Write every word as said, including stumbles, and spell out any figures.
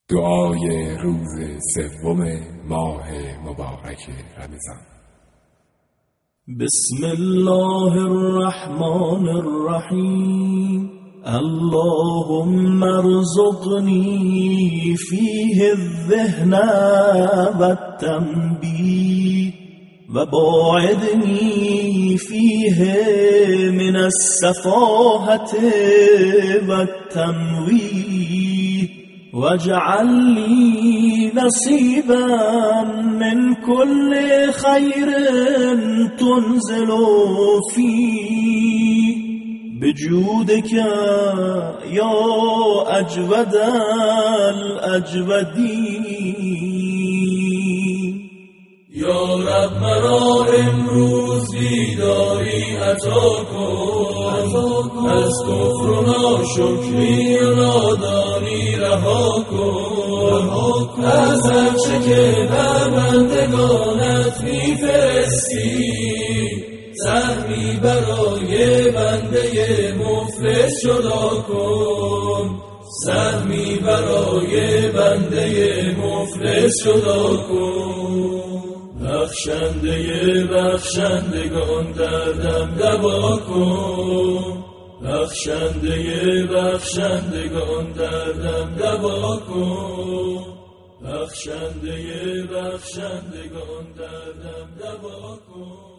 دعای روز سوم ماه مبارک رمضان. بسم الله الرحمن الرحیم. اللهم ارزقنی فیه الذهن والتنبیه و باعدنی فیه من السفاهة والتمویه واجعل لی نصیبا من كل خیر تنزل فیه بجودك یا اجود الاجودین. یا رب مرا امروز بیداری عطا کن، از کفر و ناشکری و نادانی رها کن، از هرچه که بر بندگانت میفرستی سهمی برای بنده مفلس جدا کن، سهمی برای بنده مفلس جدا کن. بخشنده بخشندگان دردم دوا کن، بخشنده بخشندگان دردم دوا کن، بخشنده بخشندگان دردم دوا کن.